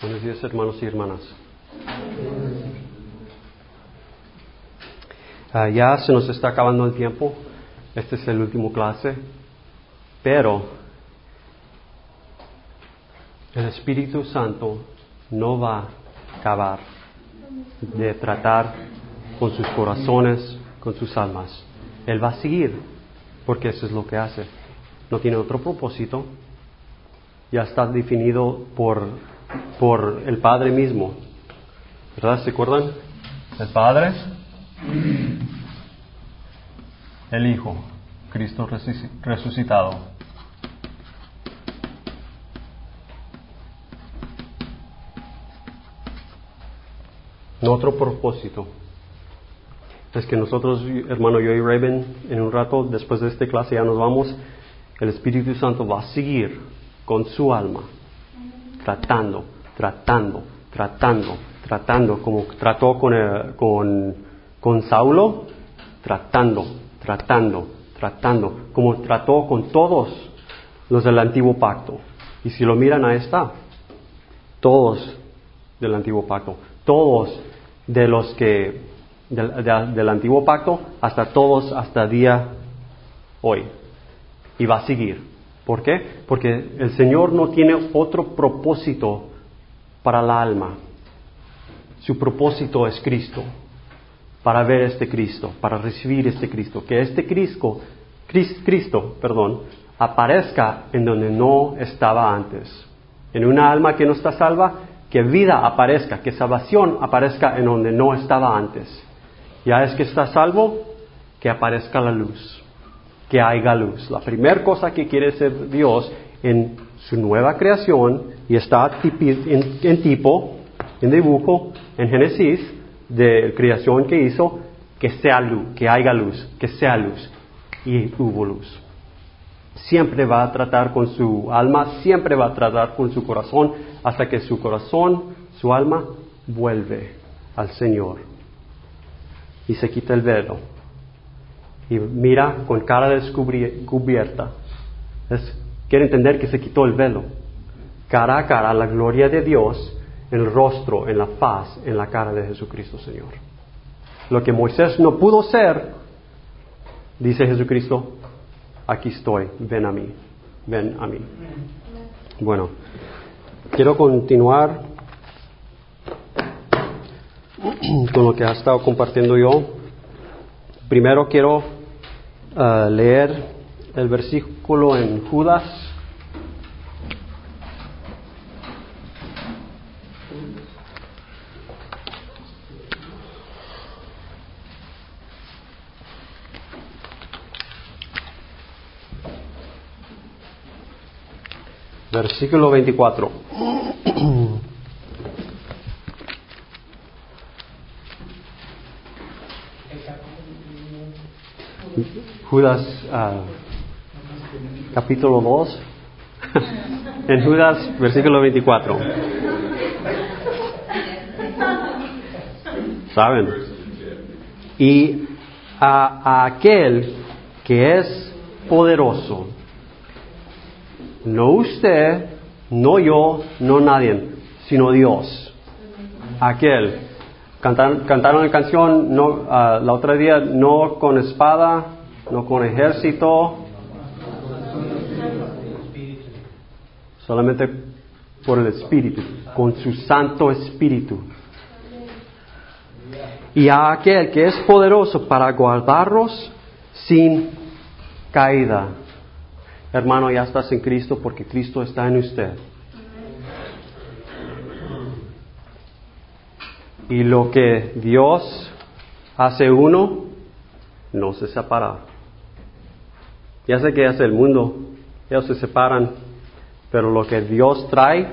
Buenos días, hermanos y hermanas. Ya se nos está acabando el tiempo. Este es el último clase. Pero el Espíritu Santo no va a acabar de tratar con sus corazones, con sus almas. Él va a seguir, porque eso es lo que hace. No tiene otro propósito. Ya está definido por el Padre mismo. ¿Verdad? ¿Se acuerdan? El Padre, el Hijo, Cristo resucitado. No otro propósito. Es que nosotros, hermano, yo y Raven, en un rato, después de esta clase ya nos vamos. El Espíritu Santo va a seguir con su alma, tratando, como trató con Saulo, tratando, como trató con todos los del antiguo pacto. Y si lo miran, ahí está, todos del antiguo pacto, todos de los que del antiguo pacto, hasta todos hasta día hoy. Y va a seguir. ¿Por qué? Porque el Señor no tiene otro propósito para la alma. Su propósito es Cristo, para ver este Cristo, para recibir este Cristo, que este Cristo, aparezca en donde no estaba antes. En una alma que no está salva, que vida aparezca, que salvación aparezca en donde no estaba antes. Ya es que está salvo, que aparezca la luz, que haya luz. La primera cosa que quiere hacer Dios en su nueva creación, y está en dibujo, en Génesis, de creación que hizo, que sea luz, que haya luz, que sea luz. Y hubo luz. Siempre va a tratar con su alma, siempre va a tratar con su corazón, hasta que su corazón, su alma, vuelve al Señor. Y se quita el velo. Y mira con cara descubierta. Quiere entender que se quitó el velo. Cara a cara, la gloria de Dios, en el rostro, en la faz, en la cara de Jesucristo, Señor. Lo que Moisés no pudo ser, dice Jesucristo, aquí estoy, ven a mí. Bueno, quiero continuar con lo que ha estado compartiendo yo. Primero quiero leer el versículo en Judas. Versículo 24. Judas, capítulo 2. En Judas, versículo 24. ¿Saben? Y a aquel que es poderoso, no usted, no yo, no nadie, sino Dios. Aquel. Cantaron la canción la otra día, no con espada, no con ejército, solamente por el Espíritu, con su Santo Espíritu. Y a aquel que es poderoso para guardarlos sin caída. Hermano, ya estás en Cristo porque Cristo está en usted. Y lo que Dios hace uno, no se separa. Ya sé que hace el mundo, ellos se separan, pero lo que Dios trae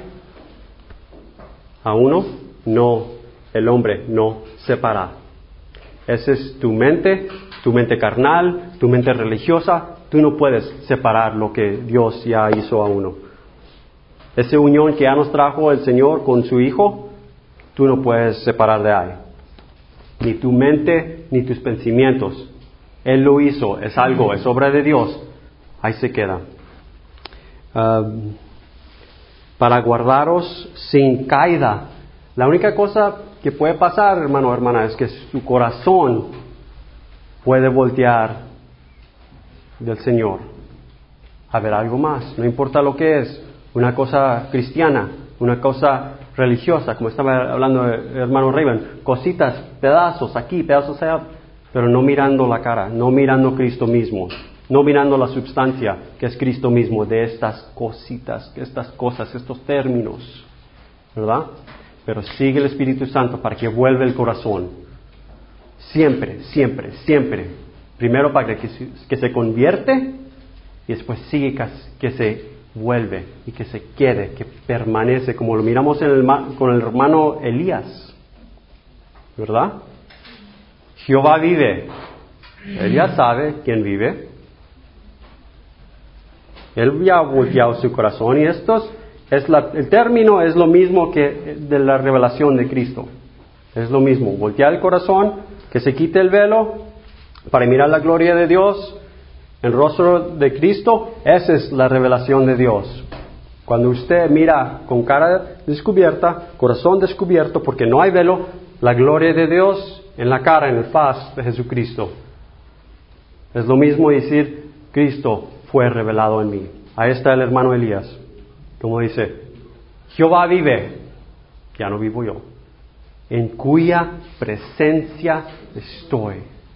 a uno, no, el hombre no separa. Esa es tu mente carnal, tu mente religiosa, tú no puedes separar lo que Dios ya hizo a uno. Esa unión que ya nos trajo el Señor con su Hijo, tú no puedes separar de ahí. Ni tu mente, ni tus pensamientos. Él lo hizo, es algo, es obra de Dios. Ahí se queda. para guardaros sin caída. La única cosa que puede pasar, hermano o hermana, es que su corazón puede voltear del Señor a ver algo más. No importa lo que es, una cosa cristiana, una cosa religiosa, como estaba hablando el hermano Raven, cositas, pedazos aquí, pedazos allá, pero no mirando la cara, no mirando Cristo mismo, no mirando la substancia que es Cristo mismo de estas cositas, estas cosas, estos términos, ¿verdad? Pero sigue el Espíritu Santo para que vuelva el corazón. Siempre, siempre, siempre. Primero para que se convierte y después sigue que se vuelve y que se quede, que permanece, como lo miramos con el hermano Elías, ¿verdad? Jehová vive. Él ya sabe quién vive. Él ya ha volteado su corazón y el término es lo mismo que de la revelación de Cristo. Es lo mismo, voltear el corazón, que se quite el velo para mirar la gloria de Dios, el rostro de Cristo. Esa es la revelación de Dios. Cuando usted mira con cara descubierta, corazón descubierto, porque no hay velo, la gloria de Dios en la cara, en el faz de Jesucristo. Es lo mismo decir, Cristo fue revelado en mí. Ahí está el hermano Elías. Como dice, Jehová vive, ya no vivo yo, en cuya presencia estoy.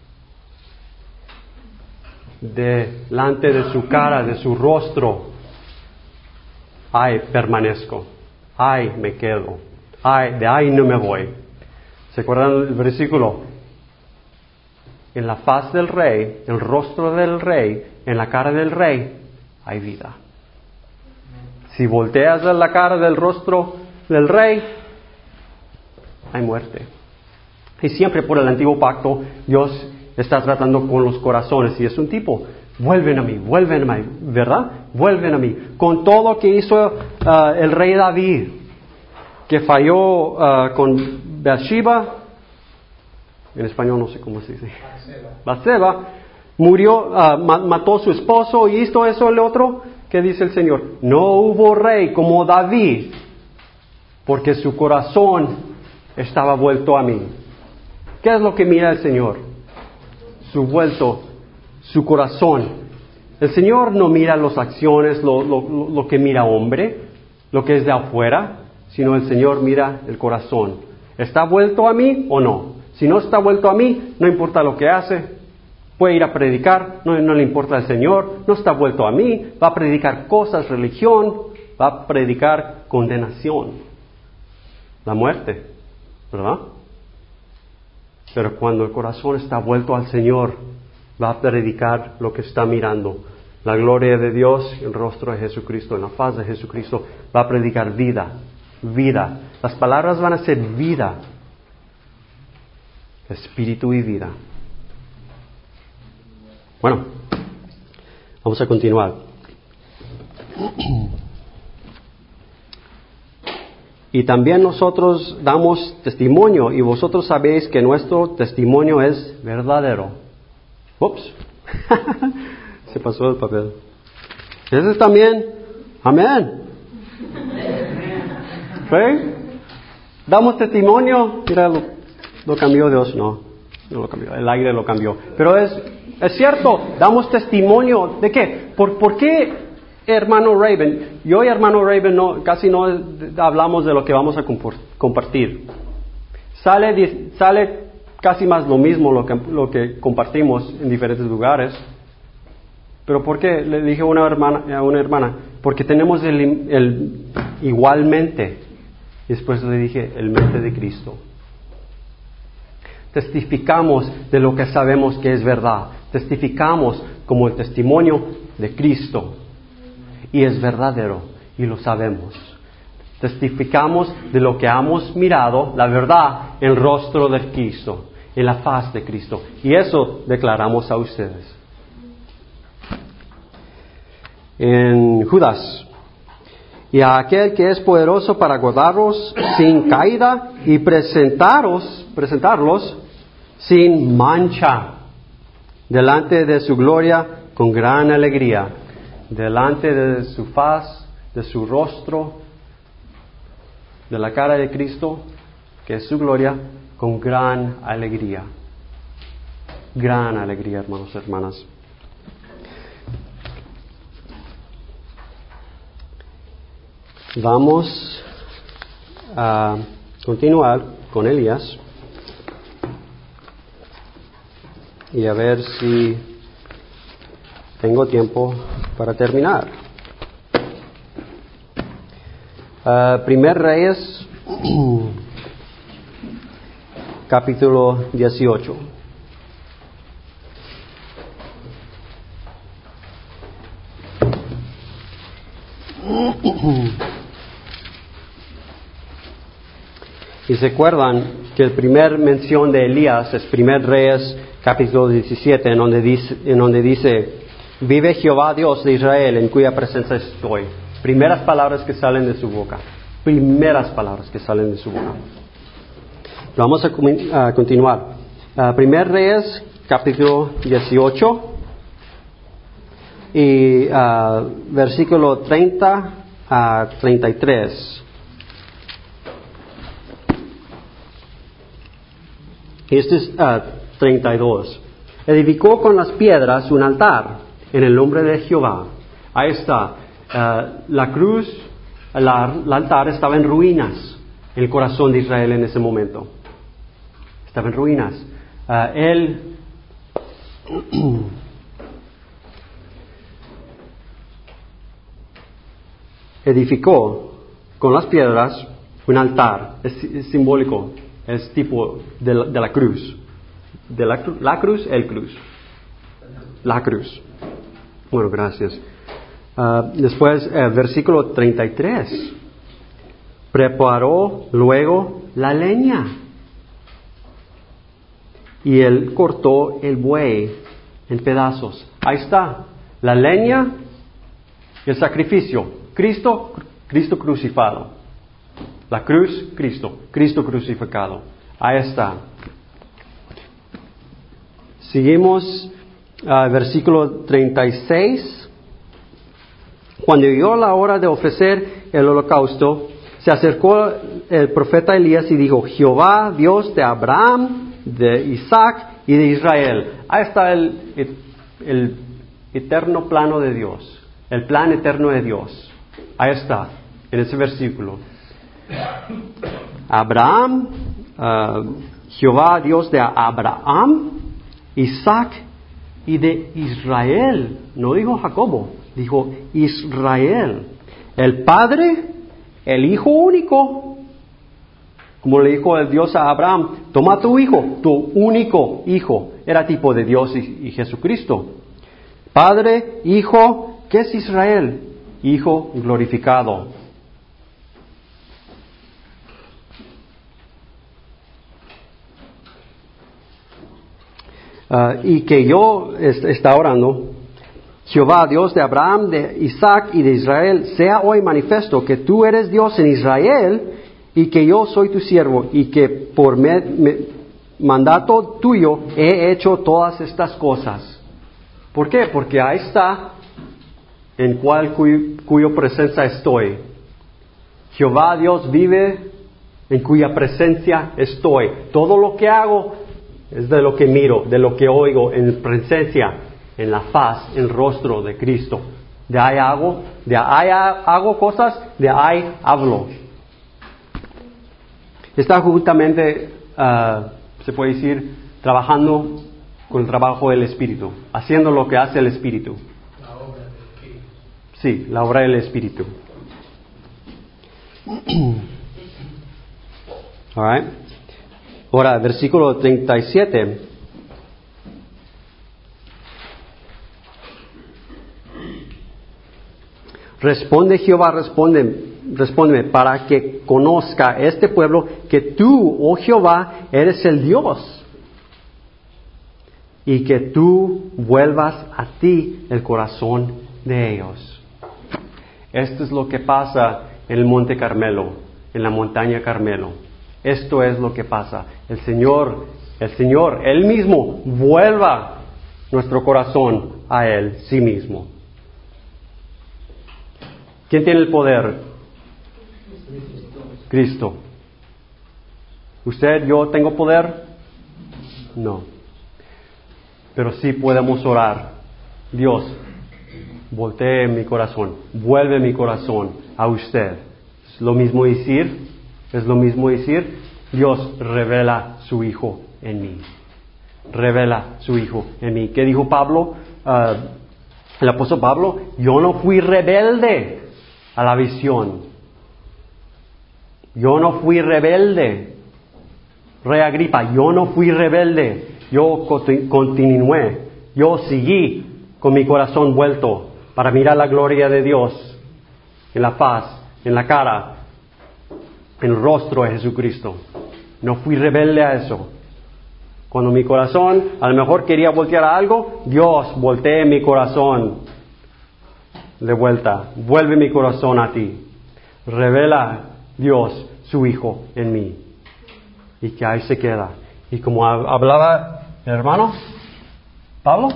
Delante de su cara, de su rostro, ay, permanezco, ay, me quedo, ay, de ahí no me voy. ¿Se acuerdan el versículo? En la faz del rey, el rostro del rey, en la cara del rey, hay vida. Si volteas a la cara del rostro del rey, hay muerte. Y siempre por el antiguo pacto, Dios está tratando con los corazones. Y es un tipo, vuelven a mí, ¿verdad? Vuelven a mí. Con todo lo que hizo el rey David, que falló con Bathsheba, en español no sé cómo se dice, Bathsheba, murió, mató a su esposo y esto, eso, el otro. ¿Qué dice el Señor? No hubo rey como David, porque su corazón estaba vuelto a mí. ¿Qué es lo que mira el Señor? Su corazón. El Señor no mira las acciones, lo que mira hombre, lo que es de afuera, sino el Señor mira el corazón. ¿Está vuelto a mí o no? Si no está vuelto a mí, no importa lo que hace. Puede ir a predicar, no le importa al Señor, no está vuelto a mí, va a predicar cosas, religión, va a predicar condenación, la muerte, ¿verdad? Pero cuando el corazón está vuelto al Señor, va a predicar lo que está mirando, la gloria de Dios, el rostro de Jesucristo, en la faz de Jesucristo, va a predicar vida, vida. Las palabras van a ser vida, espíritu y vida. Bueno, vamos a continuar. Y también nosotros damos testimonio, y vosotros sabéis que nuestro testimonio es verdadero. Ups, se pasó el papel. Ese es también, amén. ¿Sí? Damos testimonio, mira, lo cambió Dios, no lo cambió, el aire lo cambió. Pero es cierto, damos testimonio de qué. ¿Por qué, hermano Raven? Yo y hermano Raven casi no hablamos de lo que vamos a compartir. Sale casi más lo mismo lo que compartimos en diferentes lugares. Pero ¿por qué? Le dije a una hermana, porque tenemos el igualmente. Después le dije el mente de Cristo. Testificamos de lo que sabemos que es verdad. Testificamos como el testimonio de Cristo. Y es verdadero. Y lo sabemos. Testificamos de lo que hemos mirado, la verdad, en el rostro de Cristo, en la faz de Cristo. Y eso declaramos a ustedes. En Judas. Y a aquel que es poderoso para guardaros sin caída y presentarlos sin mancha delante de su gloria con gran alegría, delante de su faz, de su rostro, de la cara de Cristo, que es su gloria, con gran alegría. Gran alegría, hermanos y hermanas. Vamos a continuar con Elías y a ver si tengo tiempo para terminar. Primer Reyes, capítulo 18. Y se acuerdan que el primer mención de Elías es Primer Reyes capítulo 17, en donde dice, vive Jehová Dios de Israel, en cuya presencia estoy. Primeras palabras que salen de su boca. Primeras palabras que salen de su boca. Vamos a continuar. Primer Reyes capítulo 18 y versículo 30 a 33. Este es 32. Edificó con las piedras un altar en el nombre de Jehová. Ahí está. La cruz, el altar estaba en ruinas en el corazón de Israel en ese momento. Estaba en ruinas. Él edificó con las piedras un altar. Es simbólico. Es tipo de la cruz. De la cruz, el cruz. La cruz. Bueno, gracias. Después, versículo 33. Preparó luego la leña. Y él cortó el buey en pedazos. Ahí está. La leña y el sacrificio. Cristo crucificado. La cruz, Cristo crucificado. Ahí está. Seguimos, versículo 36. Cuando llegó la hora de ofrecer el holocausto, se acercó el profeta Elías y dijo, Jehová, Dios de Abraham, de Isaac y de Israel. Ahí está el eterno plano de Dios. El plan eterno de Dios. Ahí está, en ese versículo. Abraham, Jehová, Dios de Abraham, Isaac y de Israel. No dijo Jacobo, dijo Israel. El Padre, el Hijo único. Como le dijo el Dios a Abraham, toma tu hijo, tu único hijo. Era tipo de Dios y Jesucristo. Padre, Hijo, ¿qué es Israel? Hijo glorificado. Y que yo está orando, Jehová, Dios de Abraham, de Isaac y de Israel, sea hoy manifiesto que tú eres Dios en Israel y que yo soy tu siervo y que por mandato tuyo he hecho todas estas cosas. ¿Por qué? Porque ahí está en cuyo presencia estoy. Jehová Dios vive en cuya presencia estoy. Todo lo que hago es de lo que miro, de lo que oigo en presencia, en la faz, en el rostro de Cristo. De ahí hago cosas, de ahí hablo. Está justamente, se puede decir, trabajando con el trabajo del Espíritu, haciendo lo que hace el Espíritu. La obra del Espíritu. Sí, la obra del Espíritu. All right. Ahora, versículo 37. Responde Jehová, respóndeme, para que conozca este pueblo que tú, oh Jehová, eres el Dios, y que tú vuelvas a ti el corazón de ellos. Esto es lo que pasa en el Monte Carmelo, en la montaña Carmelo. Esto es lo que pasa. El Señor, Él mismo, vuelva nuestro corazón a Él, sí mismo. ¿Quién tiene el poder? Cristo. ¿Usted, yo tengo poder? No. Pero sí podemos orar. Dios, voltee mi corazón, vuelve mi corazón a usted. Es lo mismo decir, Dios, revela su Hijo en mí. Revela su Hijo en mí. ¿Qué dijo Pablo? El apóstol Pablo, yo no fui rebelde a la visión. Yo no fui rebelde. Rey Agripa, yo no fui rebelde. Yo continué. Yo seguí con mi corazón vuelto para mirar la gloria de Dios en la faz, en la cara, en el rostro de Jesucristo. No fui rebelde a eso. Cuando mi corazón a lo mejor quería voltear a algo, Dios, voltee mi corazón de vuelta. Vuelve mi corazón a ti. Revela Dios su Hijo en mí. Y que ahí se queda. Y como hablaba el hermano Pablo,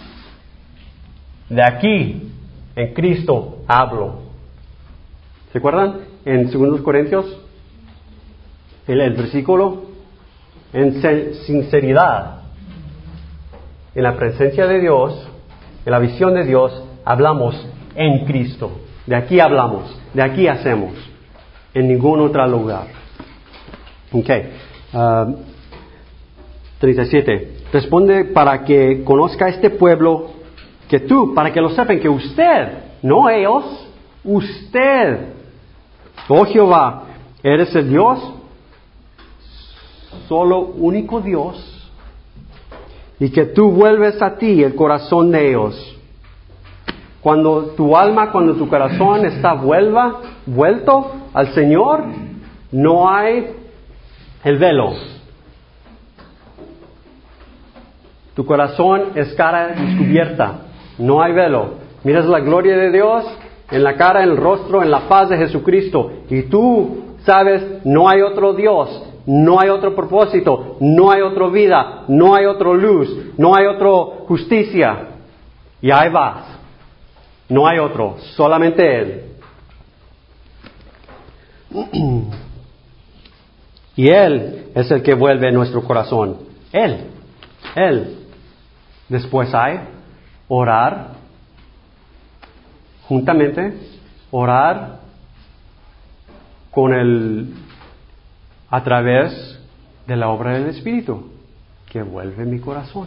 de aquí, en Cristo, hablo. ¿Se acuerdan? En 2 Corintios, el versículo, en sinceridad, en la presencia de Dios, en la visión de Dios, hablamos en Cristo. De aquí hablamos, de aquí hacemos, en ningún otro lugar. Ok. 37. Responde para que conozca este pueblo, para que lo sepan, que usted, no ellos, usted, oh Jehová, eres el Dios, solo único Dios, y que tú vuelves a ti el corazón de ellos. Cuando tu alma, cuando tu corazón está vuelto al Señor, no hay el velo. Tu corazón es cara descubierta, no hay velo. Miras la gloria de Dios en la cara, en el rostro, en la faz de Jesucristo. Y tú sabes, no hay otro Dios, no hay otro propósito, no hay otra vida, no hay otra luz, no hay otra justicia. Y ahí vas. No hay otro, solamente Él. Y Él es el que vuelve nuestro corazón. Él. Después hay orar juntamente, orar a través de la obra del Espíritu, que vuelve mi corazón.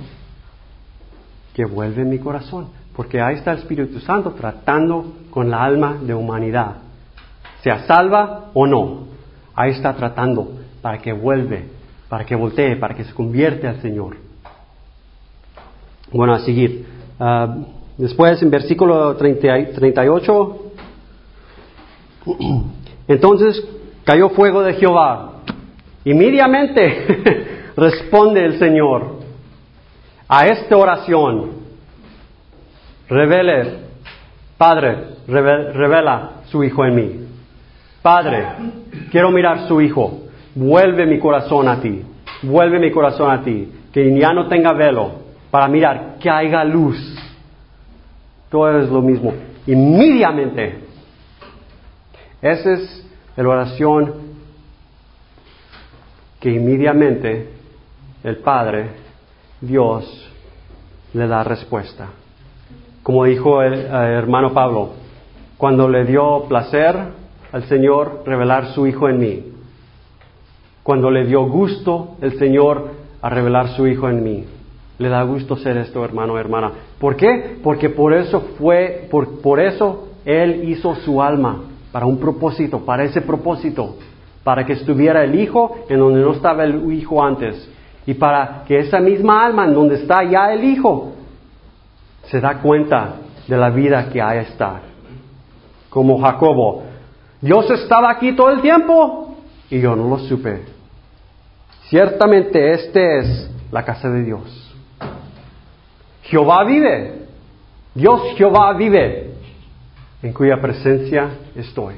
Porque ahí está el Espíritu Santo tratando con la alma de humanidad. Sea salva o no, ahí está tratando para que voltee, para que se convierta al Señor. Bueno, a seguir. Después en versículo 38. Entonces cayó fuego de Jehová. Inmediatamente responde el Señor a esta oración. Padre, revela su Hijo en mí. Padre, quiero mirar su Hijo. Vuelve mi corazón a ti. Que ya no tenga velo para mirar, que haya luz. Todo es lo mismo. Inmediatamente. Esa es la oración que inmediatamente el Padre, Dios, le da respuesta. Como dijo el hermano Pablo, cuando le dio placer al Señor revelar su Hijo en mí. Cuando le dio gusto el Señor a revelar su Hijo en mí. Le da gusto ser esto, hermano, hermana. ¿Por qué? Porque por eso Él hizo su alma para un propósito, para ese propósito, para que estuviera el Hijo en donde no estaba el Hijo antes, y para que esa misma alma en donde está ya el Hijo se da cuenta de la vida que hay a estar. Como Jacobo, Dios estaba aquí todo el tiempo y yo no lo supe. Ciertamente es la casa de Dios. Jehová vive, Dios Jehová vive, en cuya presencia estoy.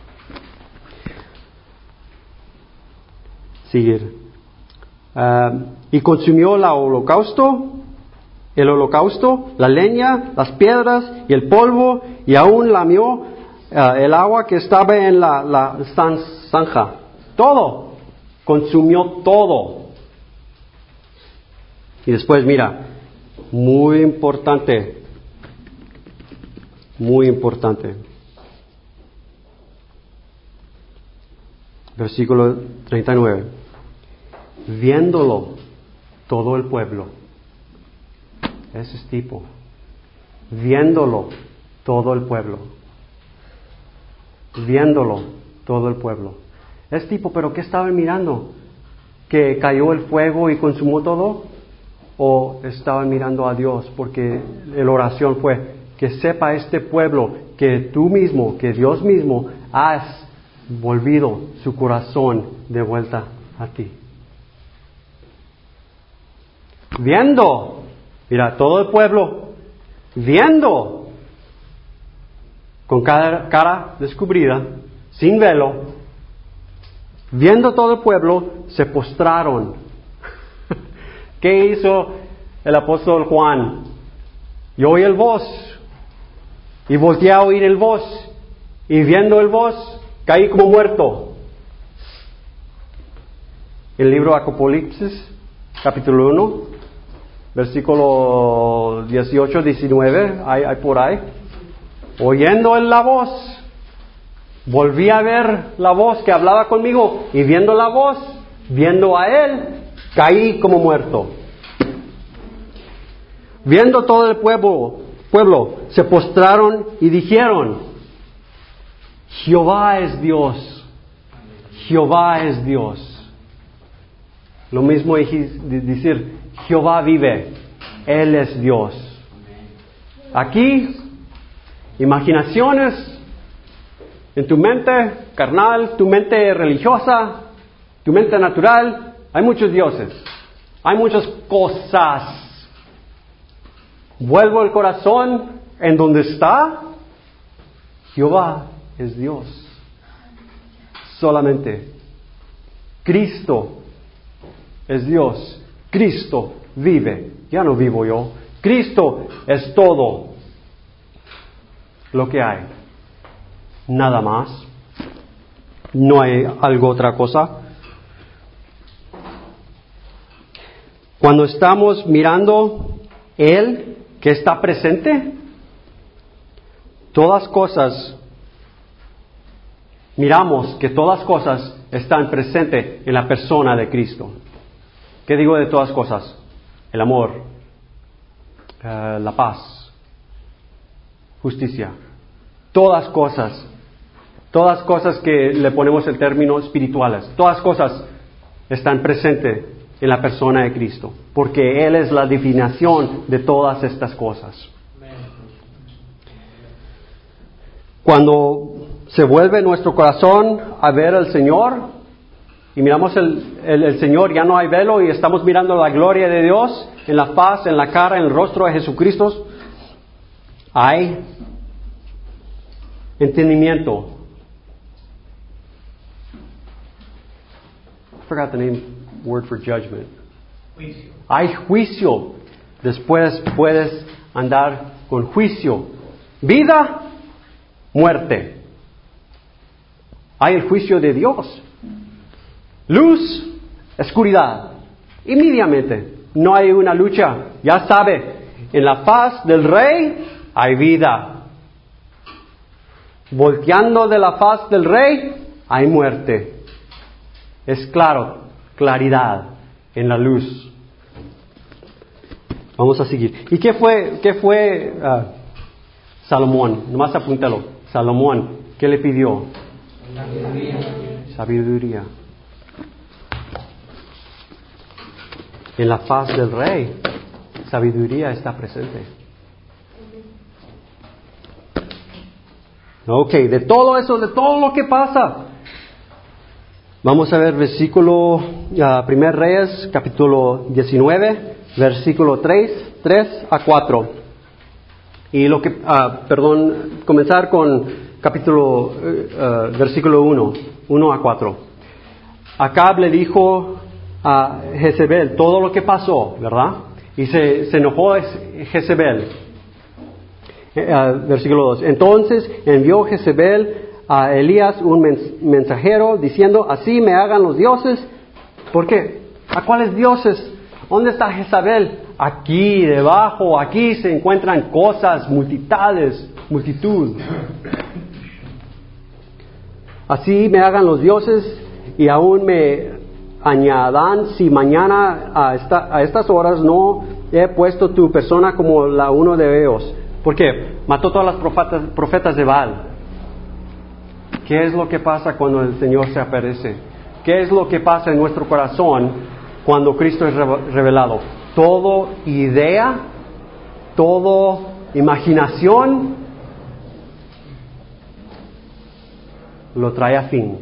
Seguir. Y consumió el holocausto, la leña, las piedras y el polvo, y aún lamió el agua que estaba en la zanja. todo. Consumió todo. Y después, mira, muy importante. Versículo 39. Viéndolo todo el pueblo. Ese es tipo. Viéndolo todo el pueblo. Viéndolo todo el pueblo. Es tipo, pero ¿qué estaban mirando? ¿Que cayó el fuego y consumó todo? ¿O estaban mirando a Dios? Porque la oración fue que sepa este pueblo que tú mismo, que Dios mismo, has volvido su corazón de vuelta a ti. Viendo, mira, todo el pueblo, viendo, con cara descubrida, sin velo, viendo todo el pueblo, se postraron. ¿Qué hizo el apóstol Juan? Yo oí el voz, y volteé a oír el voz, y viendo el voz, caí como muerto. El libro Apocalipsis, capítulo 1, versículo 18, 19, hay por ahí. Oyendo la voz, volví a ver la voz que hablaba conmigo, y viendo la voz, viendo a él, caí como muerto. Viendo todo el pueblo, se postraron y dijeron, Jehová es Dios, Jehová es Dios. Lo mismo decir, Jehová vive, Él es Dios. Aquí, imaginaciones en tu mente carnal, tu mente religiosa, tu mente natural, hay muchos dioses, hay muchas cosas. Vuelvo el corazón en donde está, Jehová es Dios. Solamente Cristo es Dios. Cristo vive. Ya no vivo yo. Cristo es todo lo que hay. Nada más. No hay algo otra cosa. Cuando estamos mirando Él que está presente, todas cosas, miramos que todas cosas están presentes en la persona de Cristo. ¿Qué digo de todas cosas? El amor, la paz, justicia, todas cosas que le ponemos el término espirituales, todas cosas están presentes en la persona de Cristo, porque Él es la definición de todas estas cosas. Cuando se vuelve nuestro corazón a ver al Señor y miramos el Señor, ya no hay velo y estamos mirando la gloria de Dios en la faz, en la cara, en el rostro de Jesucristo, hay entendimiento. I forgot the word for judgment. Juicio. Hay juicio. Después puedes andar con juicio. Vida, muerte. Hay el juicio de Dios. Luz, oscuridad. Inmediatamente. No hay una lucha. Ya sabe, en la faz del rey hay vida. Volteando de la faz del rey hay muerte. Es claro, claridad en la luz. Vamos a seguir. ¿Y qué fue Salomón? Nomás apúntalo. Salomón, ¿qué le pidió? Sabiduría. En la faz del rey, sabiduría está presente. Ok, de todo eso, de todo lo que pasa. Vamos a ver versículo, 1 Reyes, capítulo 19, versículo 3 a 4. Y comenzar con capítulo, versículo 1 a 4. Acab le dijo a Jezebel todo lo que pasó, ¿verdad? Y se enojó Jezebel. Versículo 2. Entonces envió Jezebel a Elías un mensajero diciendo, así me hagan los dioses. ¿Por qué? ¿A cuáles dioses? ¿Dónde está Jezabel? Aquí, debajo, aquí se encuentran cosas, multitud. Así me hagan los dioses y aún me añadan si mañana a estas horas no he puesto tu persona como la uno de ellos. ¿Por qué? Mató todas las profetas de Baal. ¿Qué es lo que pasa cuando el Señor se aparece? ¿Qué es lo que pasa en nuestro corazón cuando Cristo es revelado? Todo idea, todo imaginación lo trae a fin.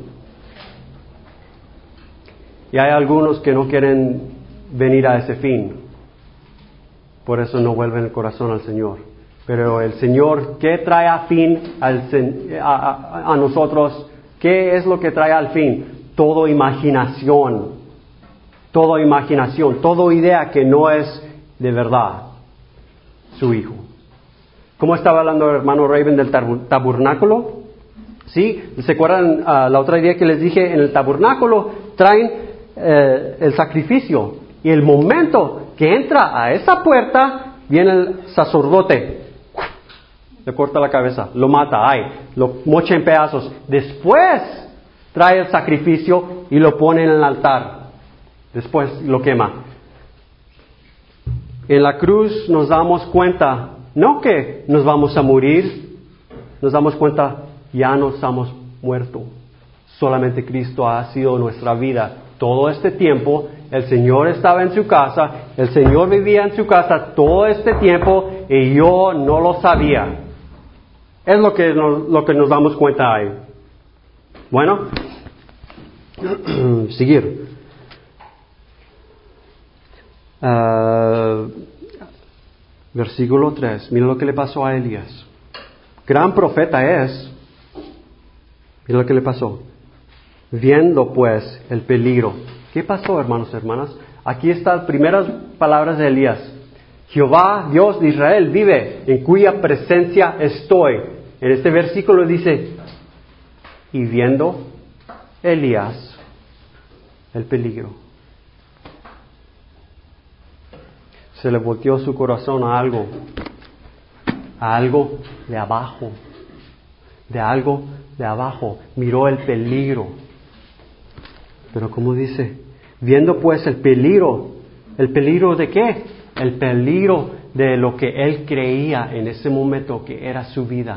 Y hay algunos que no quieren venir a ese fin. Por eso no vuelven el corazón al Señor. Pero el Señor, ¿qué trae a fin a nosotros? ¿Qué es lo que trae al fin? Todo imaginación, toda idea que no es de verdad su Hijo. ¿Cómo estaba hablando el hermano Raven del tabernáculo? ¿Sí? ¿Se acuerdan la otra idea que les dije? En el tabernáculo traen el sacrificio. Y el momento que entra a esa puerta, viene el sacerdote. Le corta la cabeza, lo mata, lo mocha en pedazos. Después trae el sacrificio y lo pone en el altar. Después lo quema. En la cruz nos damos cuenta, no que nos vamos a morir, nos damos cuenta, ya no estamos muertos. Solamente Cristo ha sido nuestra vida. Todo este tiempo, el Señor estaba en su casa, el Señor vivía en su casa todo este tiempo y yo no lo sabía. Es lo que nos damos cuenta ahí. Bueno, seguir. Versículo 3. Mira lo que le pasó a Elías. Gran profeta es. Mira lo que le pasó. Viendo pues el peligro. ¿Qué pasó, hermanos y hermanas? Aquí están las primeras palabras de Elías. Jehová, Dios de Israel, vive, en cuya presencia estoy. En este versículo dice, y viendo Elías el peligro. Se le volteó su corazón a algo de abajo, miró el peligro. Pero como dice, viendo pues el peligro de qué? El peligro de lo que él creía en ese momento que era su vida.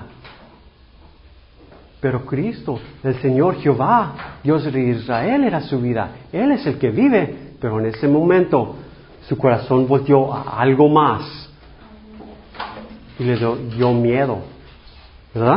Pero Cristo, el Señor Jehová, Dios de Israel era su vida. Él es el que vive, pero en ese momento su corazón volteó a algo más. Y le dio miedo, ¿verdad?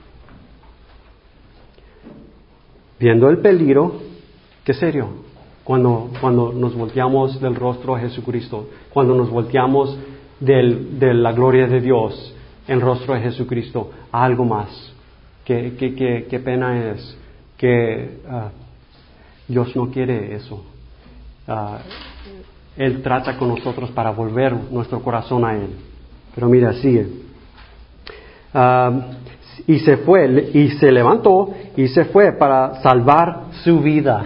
Viendo el peligro, ¿qué serio? Cuando nos volteamos del rostro a Jesucristo, cuando nos volteamos de la gloria de Dios, el rostro de Jesucristo, a algo más. Qué pena es que Dios no quiere eso. Él trata con nosotros para volver nuestro corazón a Él. Pero mira, sigue. Y se fue, y se levantó, y se fue para salvar su vida.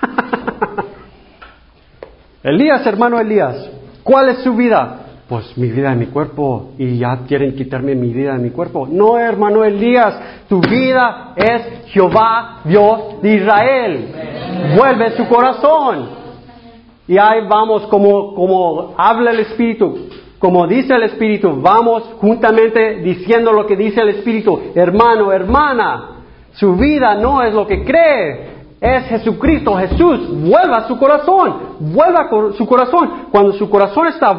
Elías, hermano Elías, ¿cuál es su vida? Pues mi vida en mi cuerpo, y ya quieren quitarme mi vida en mi cuerpo. No, hermano Elías, tu vida es Jehová, Dios de Israel. Vuelve su corazón. Y ahí vamos, como habla el Espíritu, como dice el Espíritu, vamos juntamente diciendo lo que dice el Espíritu. Hermano, hermana, su vida no es lo que cree. Es Jesucristo, Jesús. Vuelva su corazón. Cuando su corazón está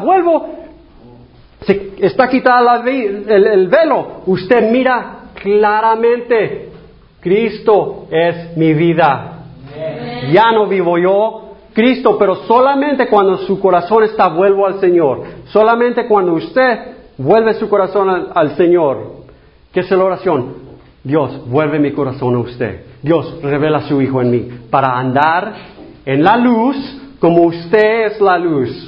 está quitada el velo, usted mira claramente, Cristo es mi vida. Ya no vivo yo, Cristo, pero solamente cuando su corazón está vuelvo al Señor. Solamente cuando usted vuelve su corazón al Señor. ¿Qué es la oración? Dios, vuelve mi corazón a usted. Dios, revela a su Hijo en mí, para andar en la luz como usted es la luz.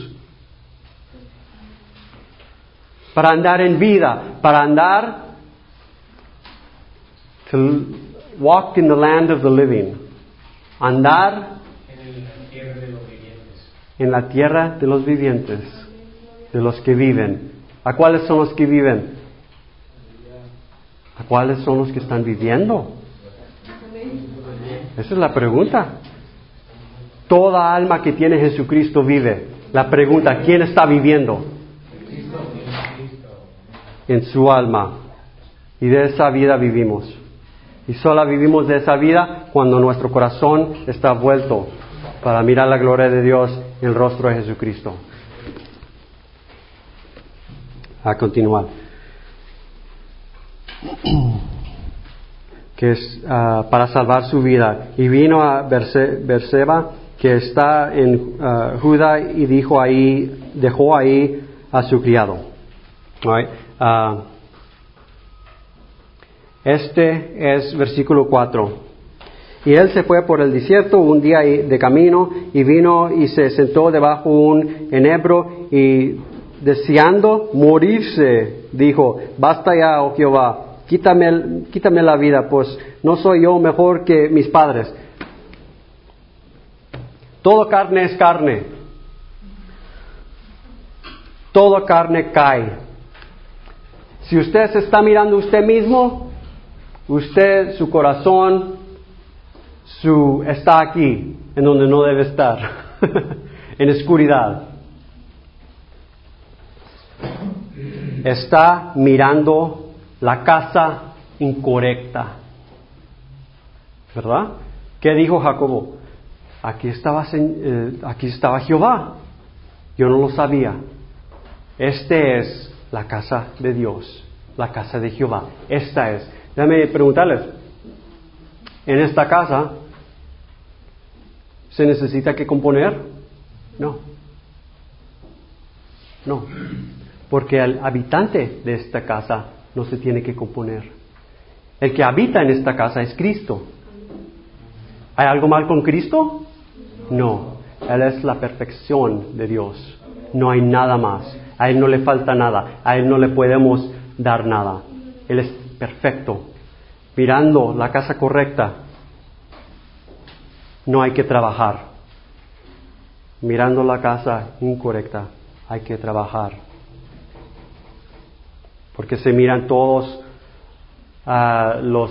Para andar en vida, para andar walk in the land of the living. Andar en la tierra de los vivientes. en la tierra de los vivientes, de los que viven. ¿A cuáles son los que viven? ¿A cuáles son los que están viviendo? Esa es la pregunta. Toda alma que tiene Jesucristo vive. La pregunta, ¿quién está viviendo? En su alma. Y de esa vida vivimos. Y solo vivimos de esa vida cuando nuestro corazón está vuelto para mirar la gloria de Dios en el rostro de Jesucristo. A continuar. Que es para salvar su vida. Y vino a Berseba, que está en Judá, y dejó ahí a su criado. Right? Este es versículo 4. Y él se fue por el desierto un día de camino, y vino y se sentó debajo un enebro, y deseando morirse, dijo: basta ya, oh Jehová, quítame la vida, pues no soy yo mejor que mis padres. Todo carne es carne. Toda carne cae. Si usted se está mirando usted mismo, su corazón, está aquí, en donde no debe estar, en oscuridad. Está mirando la casa incorrecta. ¿Verdad? ¿Qué dijo Jacobo? Aquí estaba Jehová. Yo no lo sabía. Este es la casa de Dios, la casa de Jehová. Esta es. Déjame preguntarles. ¿En esta casa se necesita que componer? No. No. Porque el habitante de esta casa no se tiene que componer. El que habita en esta casa es Cristo. ¿Hay algo mal con Cristo? No. Él es la perfección de Dios. No hay nada más. A Él no le falta nada. A Él no le podemos dar nada. Él es perfecto. Mirando la casa correcta, no hay que trabajar. Mirando la casa incorrecta, hay que trabajar. Porque se miran todos los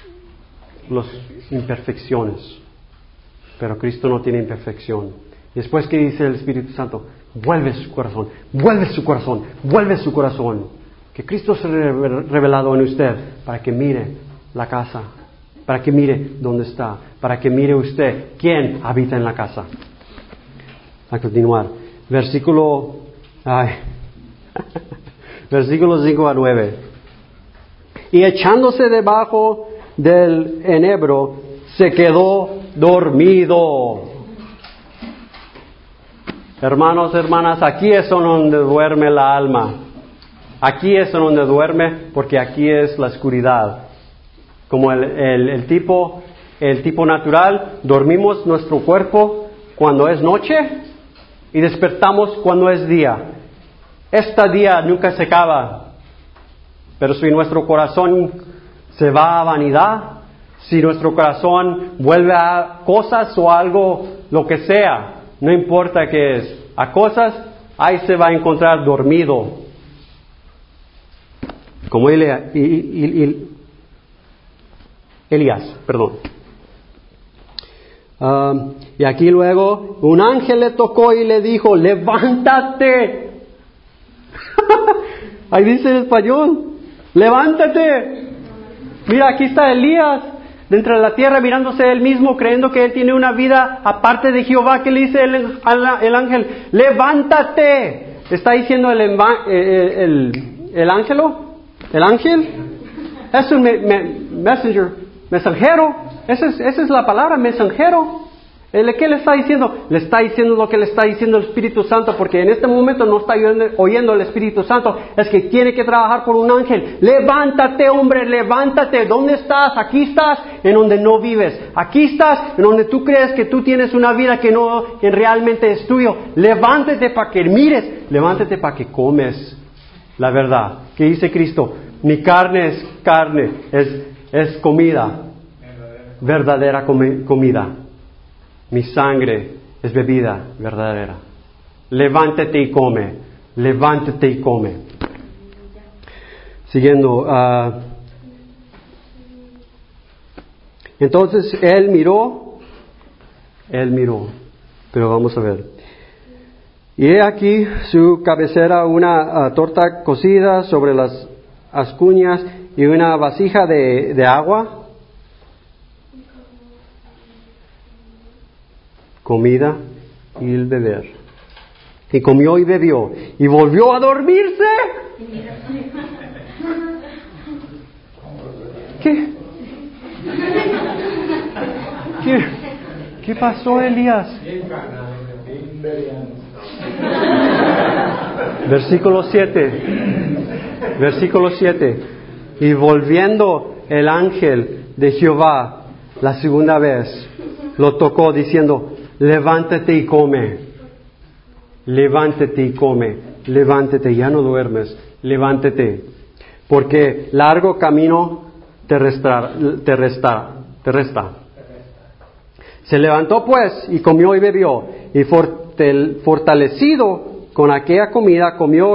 imperfecciones. Pero Cristo no tiene imperfección. Después que dice el Espíritu Santo, vuelve su corazón, vuelve su corazón, vuelve su corazón. Que Cristo se ha revelado en usted para que mire la casa, para que mire dónde está, para que mire usted quién habita en la casa. A continuar. Versículo 5 a 9. Y echándose debajo del enebro, se quedó dormido. Hermanos, hermanas, aquí es donde duerme la alma. Aquí es donde duerme, porque aquí es la oscuridad. Como el tipo natural, dormimos nuestro cuerpo cuando es noche y despertamos cuando es día. Este día nunca se acaba. Pero si nuestro corazón se va a vanidad, si nuestro corazón vuelve a cosas o algo, lo que sea, no importa qué es, a cosas, ahí se va a encontrar dormido. Como Elías, perdón. Y aquí luego un ángel le tocó y le dijo: levántate. Ahí dice en español: levántate. Mira, aquí está Elías dentro de la tierra mirándose él mismo, creyendo que él tiene una vida aparte de Jehová. ¿Qué le dice el ángel? Levántate. Está diciendo el ángel es un messenger, mensajero. Esa es la palabra, mensajero. ¿Qué le está diciendo? Le está diciendo lo que le está diciendo el Espíritu Santo, porque en este momento no está oyendo el Espíritu Santo. Es que tiene que trabajar por un ángel. Levántate, hombre, levántate. ¿Dónde estás? Aquí estás en donde no vives. Aquí estás en donde tú crees que tú tienes una vida que realmente es tuyo. Levántate para que mires. Levántate para que comes la verdad. ¿Qué dice Cristo? Mi carne es carne, es comida. verdadera comida. Mi sangre es bebida verdadera. Levántate y come. Levántate y come. Siguiendo. Entonces él miró, pero vamos a ver. Y he aquí su cabecera una torta cocida sobre las ascuñas y una vasija de agua, comida y el beber. Y comió y bebió y volvió a dormirse. ¿Qué pasó, Elías? Versículo 7. Y volviendo el ángel de Jehová la segunda vez, lo tocó diciendo, levántate y come. Levántate y come. Levántate, ya no duermes. Levántate. Porque largo camino te resta. Se levantó pues y comió y bebió, y fortalecido con aquella comida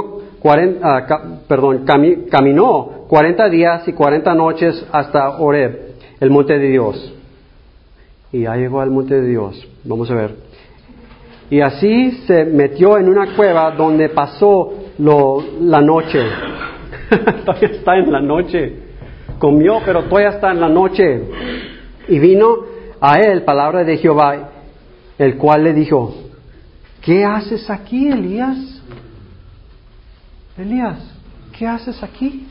caminó 40 días y 40 noches hasta Horeb, el monte de Dios. Y ya llegó al monte de Dios. Vamos a ver. Y así se metió en una cueva donde pasó la noche. Todavía está en la noche. Comió, pero todavía está en la noche. Y vino a él palabra de Jehová, el cual le dijo, ¿qué haces aquí, Elías? Elías, ¿qué haces aquí?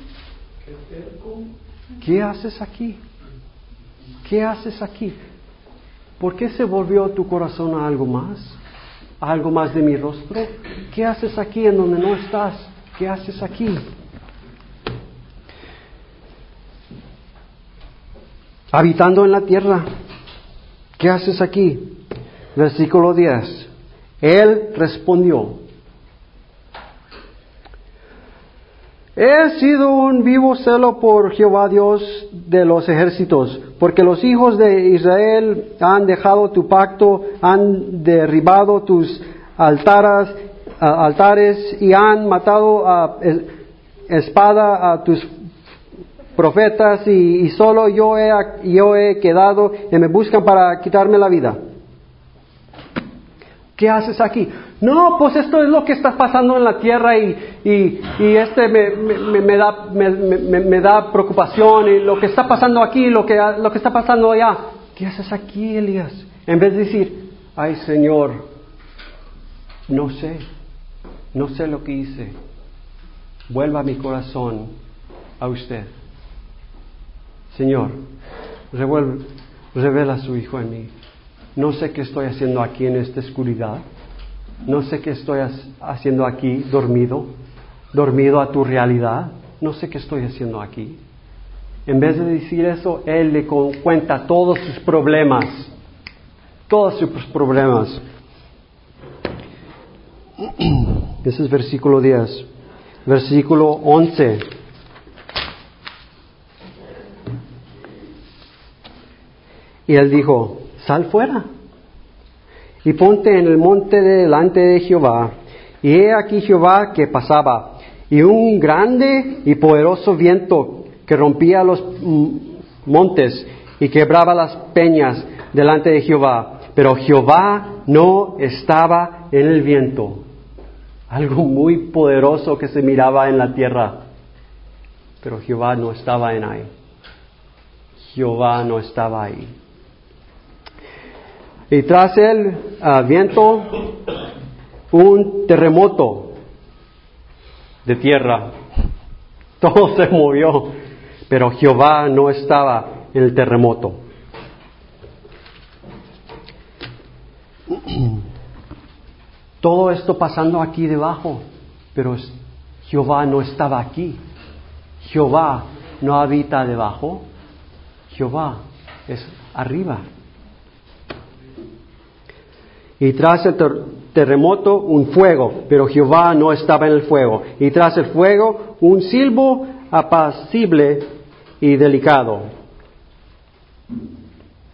¿Qué haces aquí? ¿Qué haces aquí? ¿Por qué se volvió tu corazón a algo más? ¿A algo más de mi rostro? ¿Qué haces aquí en donde no estás? ¿Qué haces aquí? Habitando en la tierra. ¿Qué haces aquí? Versículo 10. Él respondió, he sido un vivo celo por Jehová Dios de los ejércitos, porque los hijos de Israel han dejado tu pacto, han derribado tus altares y han matado a espada a tus profetas y solo yo he quedado y me buscan para quitarme la vida. ¿Qué haces aquí? No, pues esto es lo que está pasando en la tierra y me da preocupación y lo que está pasando aquí, lo que está pasando allá. ¿Qué haces aquí, Elías? En vez de decir, ay Señor, no sé lo que hice. Vuelva mi corazón a usted. Señor, revela a su Hijo en mí. No sé qué estoy haciendo aquí en esta oscuridad. No sé qué estoy haciendo aquí dormido a tu realidad. No sé qué estoy haciendo aquí. En vez de decir eso, Él le cuenta todos sus problemas. Ese es versículo 10. Versículo 11. Y él dijo, sal fuera y ponte en el monte delante de Jehová. Y he aquí Jehová que pasaba, y un grande y poderoso viento que rompía los montes y quebraba las peñas delante de Jehová. Pero Jehová no estaba en el viento. Algo muy poderoso que se miraba en la tierra. Pero Jehová no estaba en ahí. Jehová no estaba ahí. Y tras el viento, un terremoto de tierra. Todo se movió, pero Jehová no estaba en el terremoto. Todo esto pasando aquí debajo, pero Jehová no estaba aquí. Jehová no habita debajo. Jehová es arriba. Y tras el terremoto, un fuego, pero Jehová no estaba en el fuego. Y tras el fuego, un silbo apacible y delicado.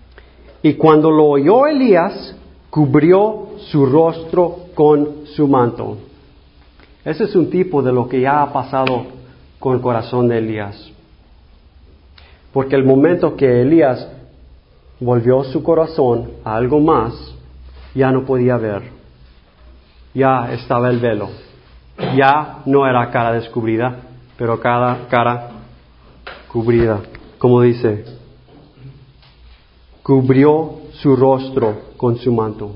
Y cuando lo oyó Elías, cubrió su rostro con su manto. Ese es un tipo de lo que ya ha pasado con el corazón de Elías. Porque el momento que Elías volvió su corazón a algo más, ya no podía ver. Ya estaba el velo. Ya no era cara descubrida, pero cara cubrida. Como dice, cubrió su rostro con su manto.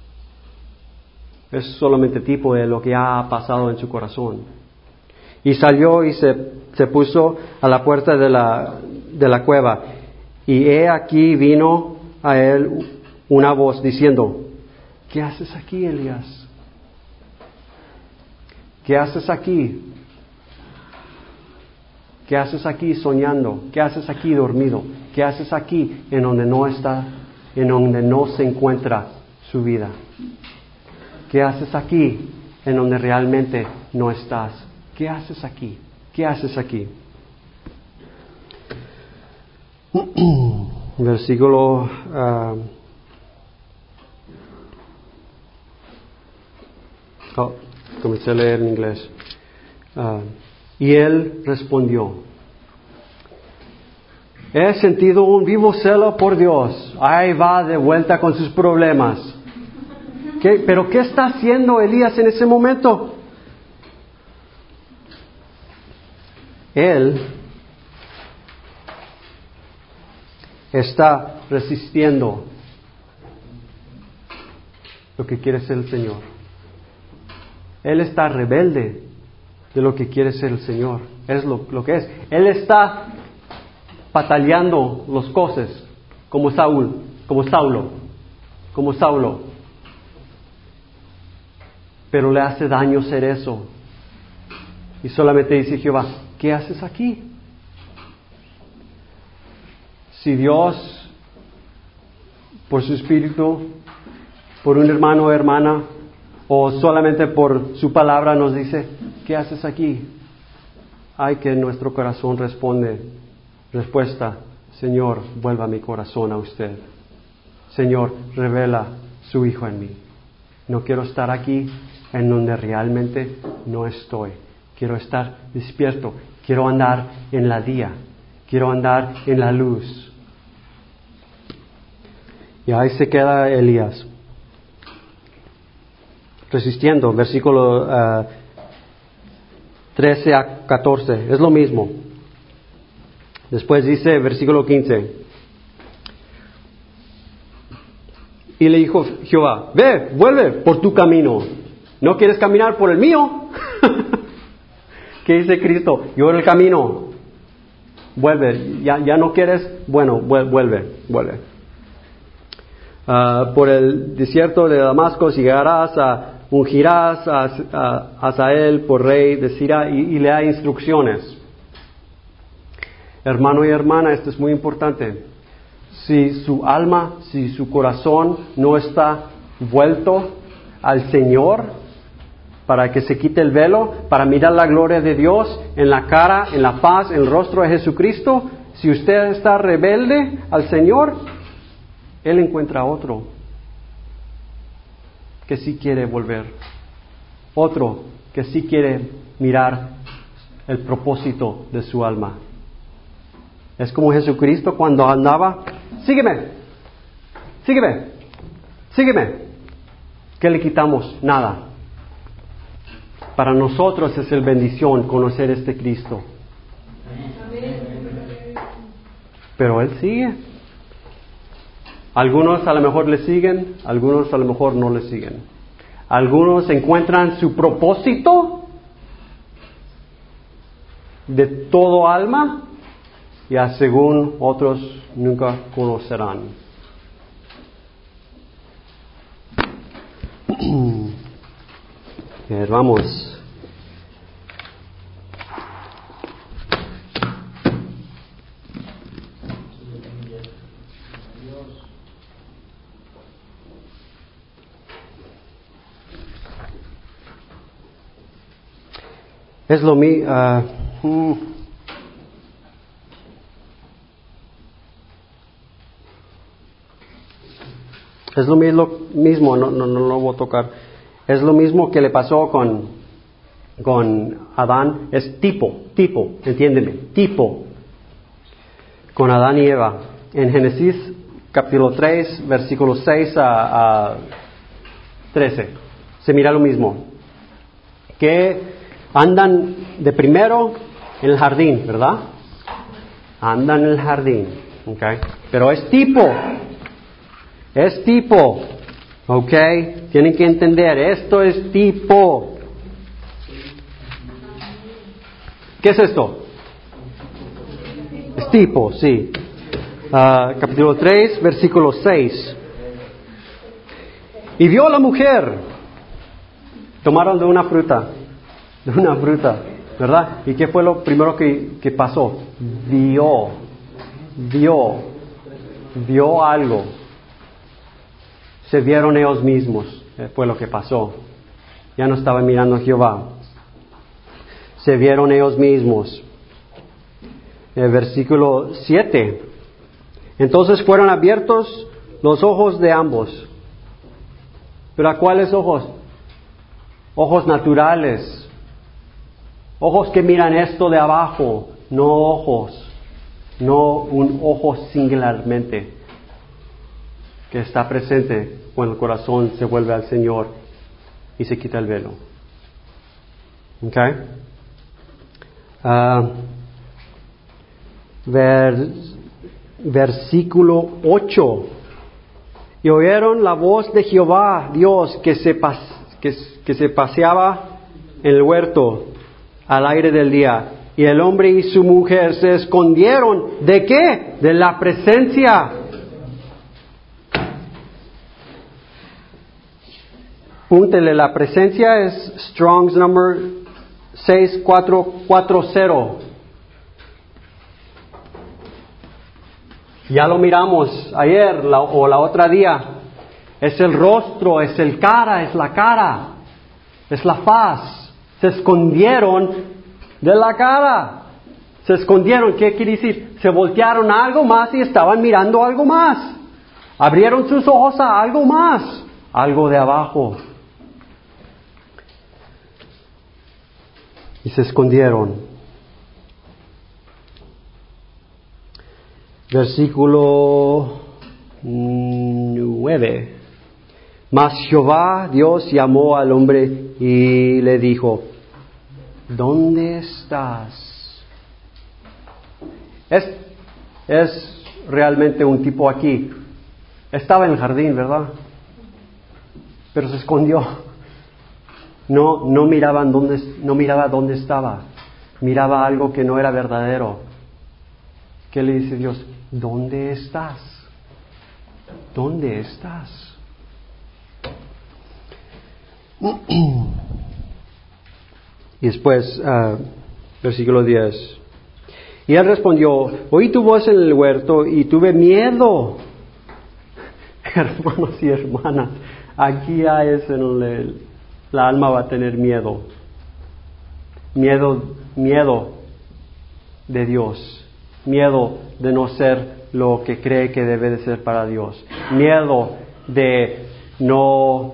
Es solamente tipo de lo que ha pasado en su corazón. Y salió y se puso a la puerta de la cueva. Y he aquí vino a él una voz diciendo, ¿qué haces aquí, Elías? ¿Qué haces aquí? ¿Qué haces aquí soñando? ¿Qué haces aquí dormido? ¿Qué haces aquí en donde no se encuentra su vida? ¿Qué haces aquí en donde realmente no estás? ¿Qué haces aquí? ¿Qué haces aquí? Versículo comencé a leer en inglés. Y él respondió, he sentido un vivo celo por Dios. Ahí va de vuelta con sus problemas. ¿Pero qué está haciendo Elías en ese momento? Él está resistiendo lo que quiere ser el Señor. Él está rebelde de lo que quiere ser el Señor. Es lo que es. Él está pataleando las cosas como Saulo. Pero le hace daño ser eso. Y solamente dice Jehová, ¿qué haces aquí? Si Dios, por su espíritu, por un hermano o hermana, o solamente por su palabra nos dice, ¿qué haces aquí? Hay que nuestro corazón respuesta, Señor, vuelva mi corazón a usted. Señor, revela su Hijo en mí. No quiero estar aquí en donde realmente no estoy. Quiero estar despierto. Quiero andar en la día. Quiero andar en la luz. Y ahí se queda Elías. Resistiendo, versículo 13 a 14, es lo mismo. Después dice, versículo 15, y le dijo Jehová, vuelve por tu camino, ¿no quieres caminar por el mío? ¿Qué dice Cristo? Yo el camino, vuelve, ya no quieres, bueno, vuelve. Por el desierto de Damasco llegarás ungirás a Hazael por rey de Siria y le da instrucciones. Hermano y hermana, esto es muy importante. Si su alma, si su corazón no está vuelto al Señor para que se quite el velo, para mirar la gloria de Dios en la cara, en la faz, en el rostro de Jesucristo, si usted está rebelde al Señor, Él encuentra otro que sí quiere volver, otro que sí quiere mirar el propósito de su alma. Es como Jesucristo cuando andaba, sígueme. ¿Qué le quitamos? Nada. Para nosotros es el bendición conocer este Cristo. Pero Él sigue. Algunos a lo mejor le siguen, algunos a lo mejor no le siguen. Algunos encuentran su propósito de todo alma y según otros nunca conocerán. Vamos. Es lo mismo. Es lo mismo, no lo voy a tocar. Es lo mismo que le pasó con Adán. Es tipo, entiéndeme, tipo. Con Adán y Eva. En Génesis capítulo 3, versículos 6 a 13. Se mira lo mismo. Que andan de primero en el jardín, ¿verdad? Andan en el jardín, ¿ok? Pero es tipo, ¿ok? Tienen que entender, esto es tipo. ¿Qué es esto? Es tipo, sí. Capítulo 3, versículo 6. Y vio a la mujer, tomaron de una fruta, ¿verdad? ¿Y qué fue lo primero que pasó? Vio algo. Se vieron ellos mismos, fue lo que pasó. Ya no estaban mirando a Jehová. Se vieron ellos mismos. El versículo 7. Entonces fueron abiertos los ojos de ambos. ¿Pero a cuáles ojos? Ojos naturales. Ojos que miran esto de abajo, no un ojo singularmente que está presente cuando el corazón se vuelve al Señor y se quita el velo. ¿Ok? Versículo 8. Y oyeron la voz de Jehová, Dios, que se paseaba en el huerto al aire del día. Y el hombre y su mujer se escondieron. ¿De qué? De la presencia. Púntele, la presencia es Strong's number 6440. Ya lo miramos ayer o la otra día. Es el rostro, es el cara, es la cara, es la faz. Se escondieron de la cara. Se escondieron, ¿qué quiere decir? Se voltearon a algo más y estaban mirando algo más. Abrieron sus ojos a algo más, algo de abajo. Y se escondieron. Versículo 9. Mas Jehová Dios llamó al hombre y le dijo: ¿dónde estás? Es realmente un tipo aquí. Estaba en el jardín, ¿verdad? Pero se escondió. No miraba dónde estaba. Miraba algo que no era verdadero. ¿Qué le dice Dios? ¿Dónde estás? ¿Dónde estás? Y después, versículo 10. Y él respondió: oí tu voz en el huerto y tuve miedo. Hermanos y hermanas, aquí hay eso en donde la alma va a tener miedo. Miedo de Dios. Miedo de no ser lo que cree que debe de ser para Dios. Miedo de no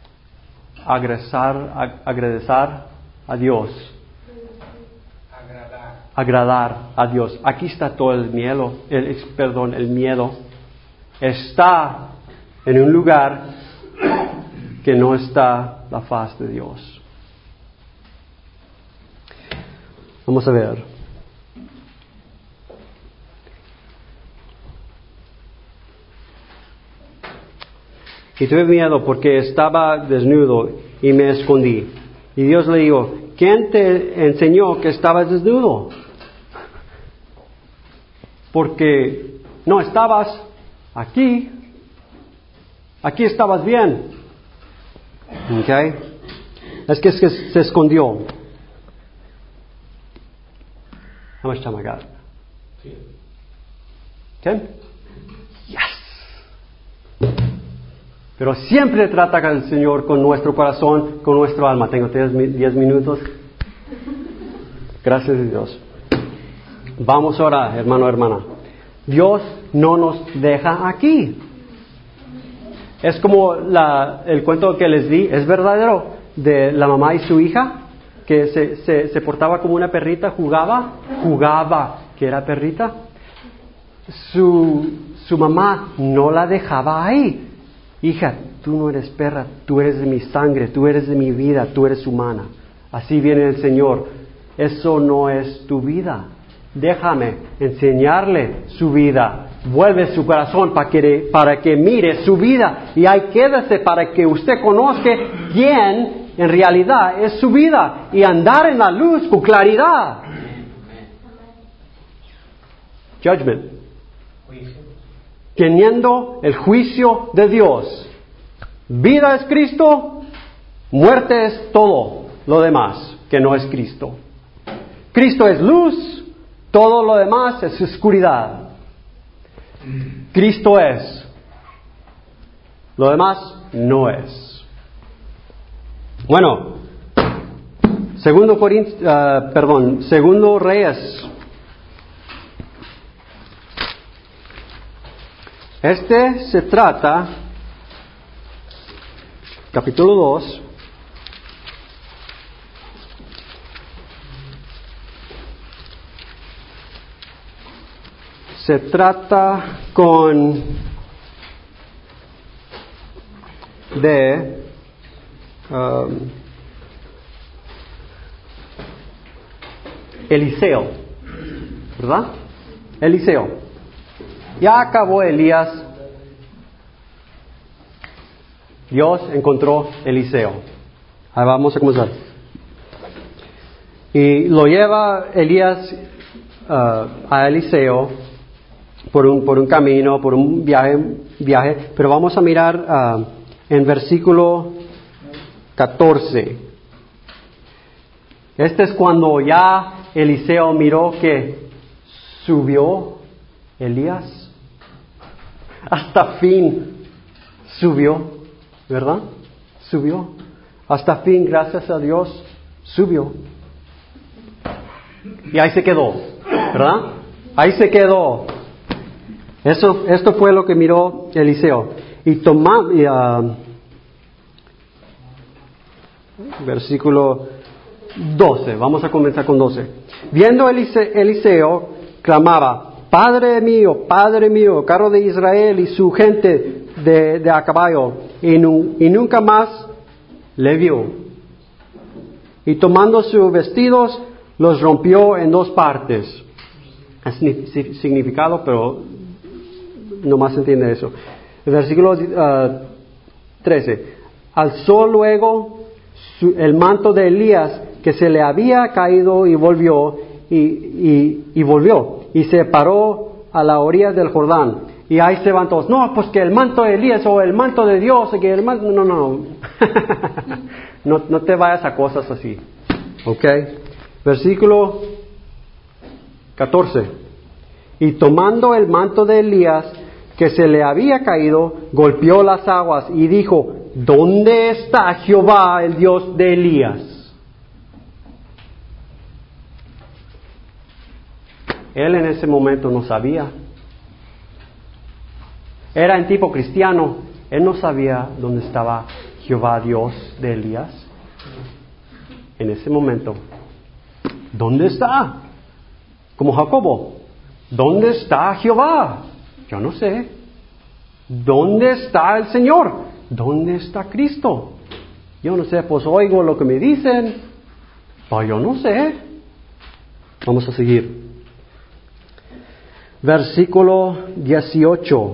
agradar a Dios. Agradar a Dios. Aquí está todo el miedo. El miedo está en un lugar que no está la faz de Dios. Vamos a ver. Y tuve miedo porque estaba desnudo y me escondí. Y Dios le dijo: ¿quién te enseñó que estabas desnudo? Porque no estabas aquí. Aquí estabas bien. ¿Ok? Es que se escondió. How much time I got? 10? Yes. Pero siempre trata el Señor con nuestro corazón, con nuestro alma. Tengo 10 minutos. Gracias a Dios. Vamos ahora, hermano, hermana. Dios no nos deja aquí. Es como el cuento que les di, es verdadero, de la mamá y su hija, que se portaba como una perrita, jugaba que era perrita. Su mamá no la dejaba ahí. Hija, tú no eres perra, tú eres de mi sangre, tú eres de mi vida, tú eres humana. Así viene el Señor. Eso no es tu vida. Déjame enseñarle su vida. Vuelve su corazón para que mire su vida. Y ahí quédese para que usted conozca quién en realidad es su vida. Y andar en la luz con claridad. Judgment. Teniendo el juicio de Dios. Vida es Cristo, muerte es todo lo demás que no es Cristo. Cristo es luz, todo lo demás es oscuridad. Cristo es, lo demás no es. Bueno, Segundo Reyes. Se trata, capítulo 2, se trata de Eliseo, ¿verdad? Eliseo. Ya acabó Elías. Dios encontró Eliseo. Ahí vamos a comenzar. Y lo lleva Elías a Eliseo por un camino, por un viaje. Pero vamos a mirar en versículo 14. Este es cuando ya Eliseo miró que subió Elías. Hasta fin subió, ¿verdad? Subió. Hasta fin, gracias a Dios, subió. Y ahí se quedó, ¿verdad? Ahí se quedó. Esto fue lo que miró Eliseo. Versículo 12, vamos a comenzar con 12. Viendo Eliseo, clamaba: Padre mío, carro de Israel y su gente de a caballo. Y nunca más le vio. Y tomando sus vestidos, los rompió en dos partes. Es significado, pero no más entiende eso. El versículo 13. Alzó luego el manto de Elías, que se le había caído, y volvió. Y se paró a la orilla del Jordán. Y ahí se van todos: no, pues que el manto de Elías o el manto de Dios, que el manto... No. No te vayas a cosas así. ¿Ok? Versículo 14. Y tomando el manto de Elías, que se le había caído, golpeó las aguas y dijo: ¿dónde está Jehová, el Dios de Elías? Él en ese momento no sabía. Era en tipo cristiano. Él no sabía dónde estaba Jehová, Dios de Elías. En ese momento, ¿dónde está? Como Jacobo. ¿Dónde está Jehová? Yo no sé. ¿Dónde está el Señor? ¿Dónde está Cristo? Yo no sé, pues oigo lo que me dicen. Pero yo no sé. Vamos a seguir. Versículo 18.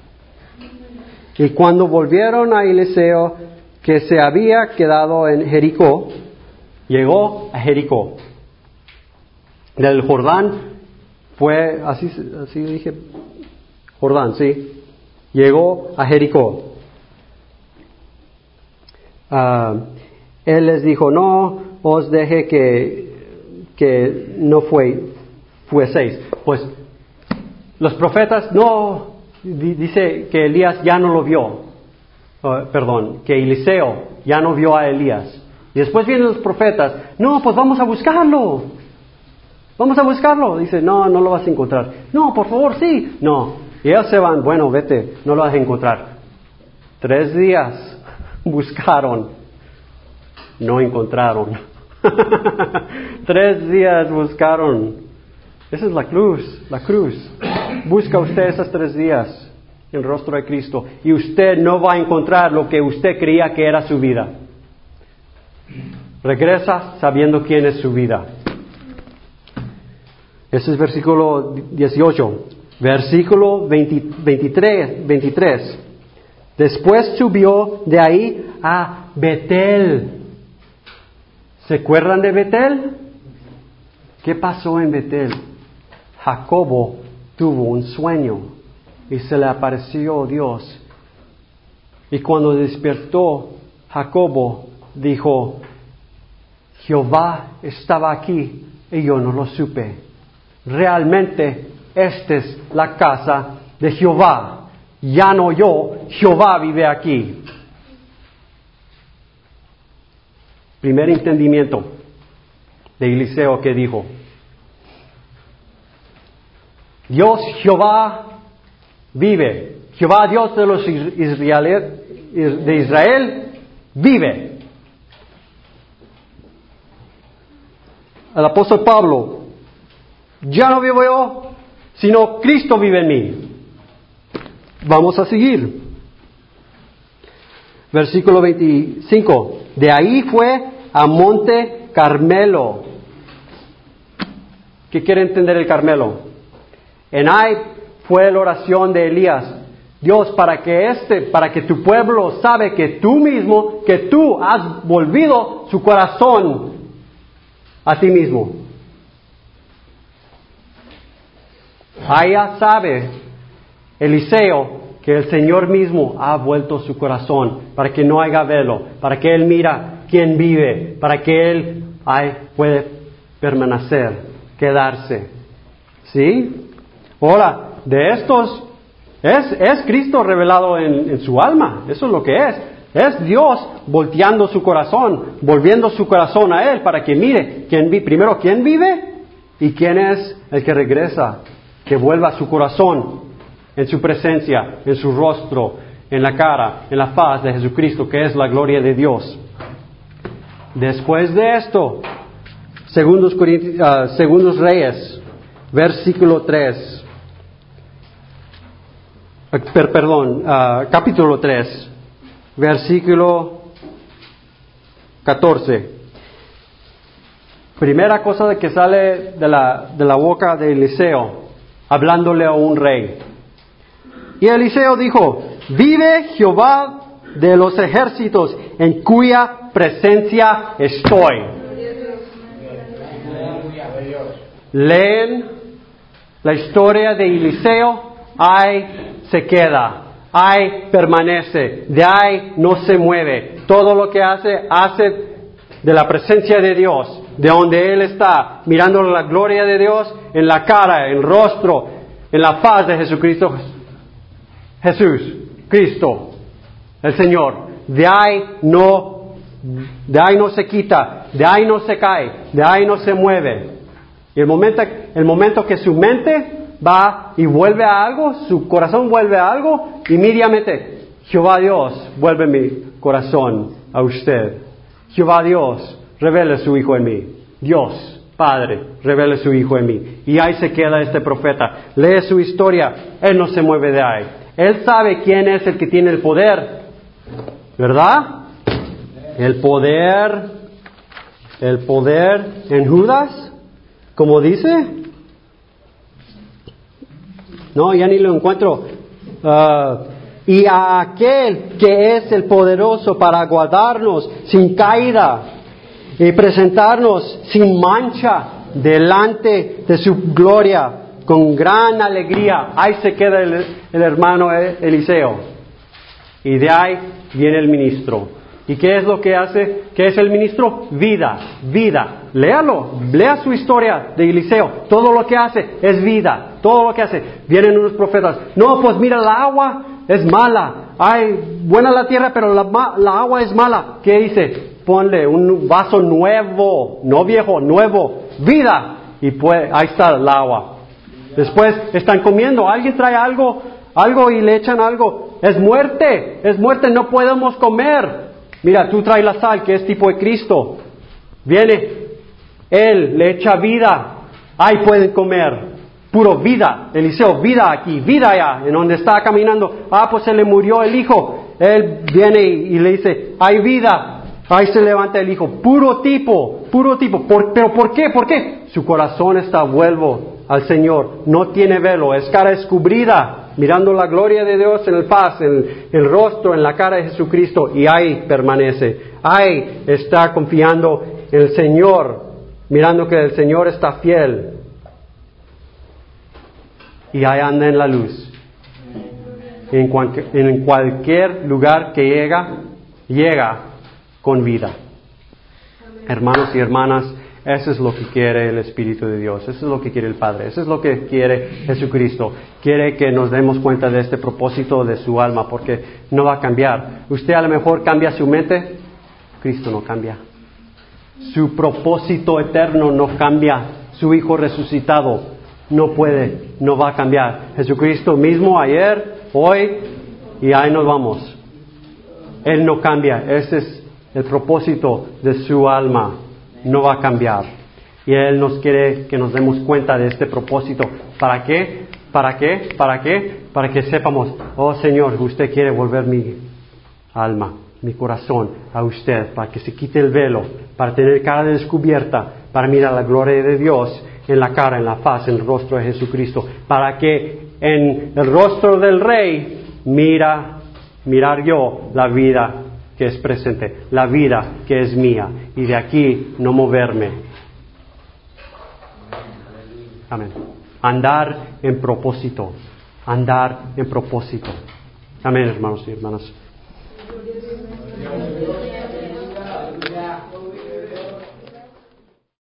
Y cuando volvieron a Eliseo, que se había quedado en Jericó, llegó a Jericó. Del Jordán fue, así dije, Jordán, sí. Llegó a Jericó. Él les dijo: no os deje que no fueseis. Pues los profetas dice que Elías ya no lo vio. Que Eliseo ya no vio a Elías. Y después vienen los profetas: no, pues vamos a buscarlo. Dice: no lo vas a encontrar. No, por favor, sí. No. Y ellos se van: bueno, vete, no lo vas a encontrar. 3 días buscaron, no encontraron. 3 días buscaron. Esa es la cruz. Busca usted esos 3 días en el rostro de Cristo y usted no va a encontrar lo que usted creía que era su vida. Regresa sabiendo quién es su vida. Ese es versículo 18. Versículo 23. Después subió de ahí a Betel. ¿Se acuerdan de Betel? ¿Qué pasó en Betel? Jacobo tuvo un sueño y se le apareció Dios. Y cuando despertó, Jacobo dijo, Jehová estaba aquí y yo no lo supe. Realmente esta es la casa de Jehová. Ya no yo, Jehová vive aquí. Primer entendimiento de Eliseo que dijo, Dios Jehová vive. Jehová Dios de los de Israel vive. El apóstol Pablo, ya no vivo yo, sino Cristo vive en mí. Vamos a seguir. Versículo 25. De ahí fue a Monte Carmelo. ¿Qué quiere entender el Carmelo? En ahí fue la oración de Elías. Dios, para que tu pueblo sabe que tú has volvido su corazón a ti mismo. Allá sabe Eliseo que el Señor mismo ha vuelto su corazón para que no haya velo, para que Él mira quién vive, para que Él puede permanecer, quedarse. ¿Sí? Ahora, de estos, es Cristo revelado en su alma, eso es lo que es. Es Dios volteando su corazón, volviendo su corazón a Él para que mire primero quién vive y quién es el que regresa, que vuelva su corazón en su presencia, en su rostro, en la cara, en la faz de Jesucristo, que es la gloria de Dios. Después de esto, Segundos Reyes, versículo 3. Capítulo 3, versículo 14. Primera cosa que sale de la boca de Eliseo, hablándole a un rey. Y Eliseo dijo, vive Jehová de los ejércitos, en cuya presencia estoy. Leen la historia de Eliseo, ahí se queda, ahí permanece, de ahí no se mueve. Todo lo que hace de la presencia de Dios, de donde Él está, mirando la gloria de Dios en la cara, en el rostro, en la faz de Jesucristo. Cristo, el Señor, de ahí no se quita, de ahí no se cae, de ahí no se mueve. Y el momento que su mente va y vuelve a algo, su corazón vuelve a algo, inmediatamente, Jehová Dios, vuelve mi corazón a usted. Jehová Dios, revele su Hijo en mí. Dios, Padre, revele su Hijo en mí. Y ahí se queda este profeta. Lee su historia, él no se mueve de ahí. Él sabe quién es el que tiene el poder, ¿verdad? El poder en Judas, como dice. No, ya ni lo encuentro. Y a aquel que es el poderoso para guardarnos sin caída y presentarnos sin mancha delante de su gloria con gran alegría. Ahí se queda el hermano Eliseo. Y de ahí viene el ministro. ¿Y qué es lo que hace? ¿Qué es el ministro? Vida. Léalo. Lea su historia de Eliseo. Todo lo que hace es vida. Todo lo que hace. Vienen unos profetas. No, pues mira, la agua es mala. Ay, buena la tierra, pero la agua es mala. ¿Qué dice? Ponle un vaso nuevo. No viejo, nuevo. Vida. Y pues, ahí está el agua. Después están comiendo. Alguien trae algo algo y le echan algo. Es muerte, no podemos comer. Mira, tú traes la sal, que es tipo de Cristo. Viene, Él le echa vida. Ahí pueden comer. Puro vida. Eliseo, vida aquí, vida allá. En donde está caminando. Pues se le murió el hijo. Él viene y le dice, hay vida. Ahí se levanta el hijo. Puro tipo. ¿Pero por qué? ¿Por qué? Su corazón está vuelvo al Señor. No tiene velo, es cara descubrida. Mirando la gloria de Dios en el paz, en el rostro, en la cara de Jesucristo. Y ahí permanece. Ahí está confiando en el Señor. Mirando que el Señor está fiel. Y ahí anda en la luz. En cualquier lugar que llega con vida. Hermanos y hermanas, eso es lo que quiere el Espíritu de Dios, eso es lo que quiere el Padre, eso es lo que quiere Jesucristo. Quiere que nos demos cuenta de este propósito de su alma, porque no va a cambiar. Usted a lo mejor cambia su mente, Cristo no cambia. Su propósito eterno no cambia. Su Hijo resucitado no va a cambiar. Jesucristo mismo ayer, hoy y ahí nos vamos. Él no cambia. Ese es el propósito de su alma. No va a cambiar. Y Él nos quiere que nos demos cuenta de este propósito. ¿Para qué? Para que sepamos, oh Señor, usted quiere volver mi alma, mi corazón a usted, para que se quite el velo, para tener cara descubierta, para mirar la gloria de Dios en la cara, en la faz, en el rostro de Jesucristo, para que en el rostro del Rey mirar yo la vida que es presente, la vida que es mía, y de aquí no moverme. Amén. Andar en propósito. Amén, hermanos y hermanas.